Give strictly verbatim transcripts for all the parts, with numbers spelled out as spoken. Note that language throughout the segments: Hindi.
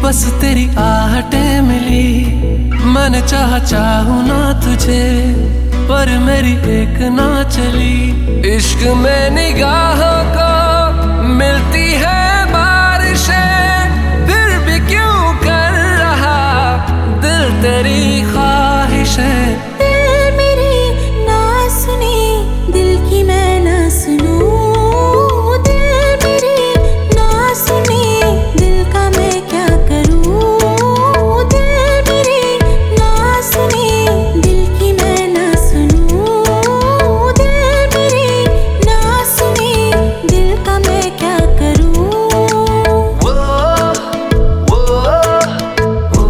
बस तेरी आहटें मिली। मैंने चाहा चाहूं ना तुझे, पर मेरी एक ना चली। इश्क में निगाहों को मिलती है बारिशें, फिर भी क्यों कर रहा दिल तेरी ख्वाहिशें। दिल मेरी ना सुनी, दिल की मैं ना सुनूं। दिल मेरी ना सुनी, दिल का मैं क्या करूं। दिल मेरी ना सुनी, दिल की मैं ना सुनूं। दिल मेरी ना सुनी, दिल का मैं क्या करूं। वो वो वो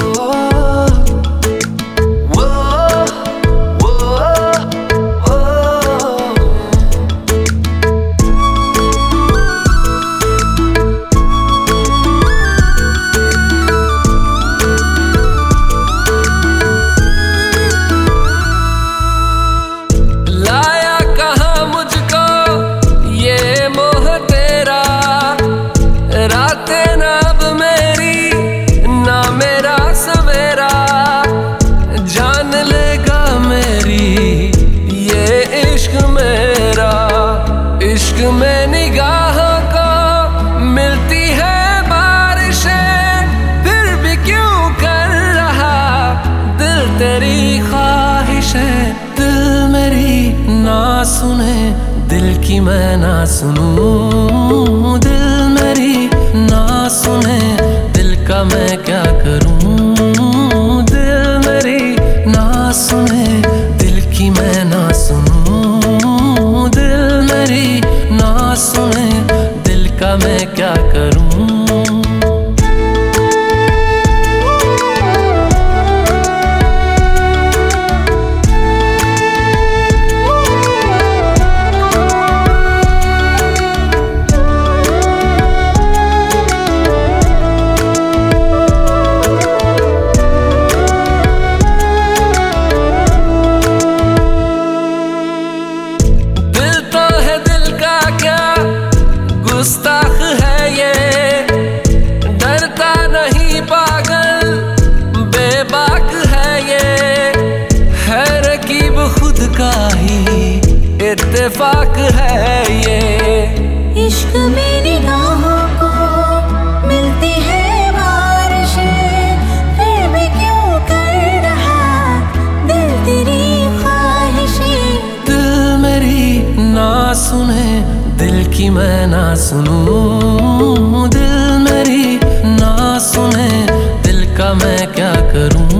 वो वो वो लाया कहाँ मुझको ये मोह तेरा। रातें ना अब मेरी ना मेरा सवेरा, जान लेगा मेरी ये इश्क मेरा। इश्क में निगाहों को मिलती है बारिशें, फिर भी क्यों कर रहा दिल तेरी ख्वाहिशें। दिल मेरी ना सुने, दिल की मैं ना सुनूं। दिल मेरी ना सुने, दिल का मैं क्या करूं। दिल मेरी ना सुने, दिल की मैं ना सुनूं। दिल मेरी ना सुने, दिल का मैं क्या करूं। गुस्ताख है ये, डरता नहीं पागल बेबाक है ये। है रकीब खुद का ही इत्तेफाक है ये। इश्क में निगाहों को मिलती है बारिशें, फिर भी क्यों कर रहा दिल तेरी ख्वाहिशें। दिल मेरी ना सुने, दिल की मैं ना सुनूं। दिल मेरी ना सुने, दिल का मैं क्या करूं।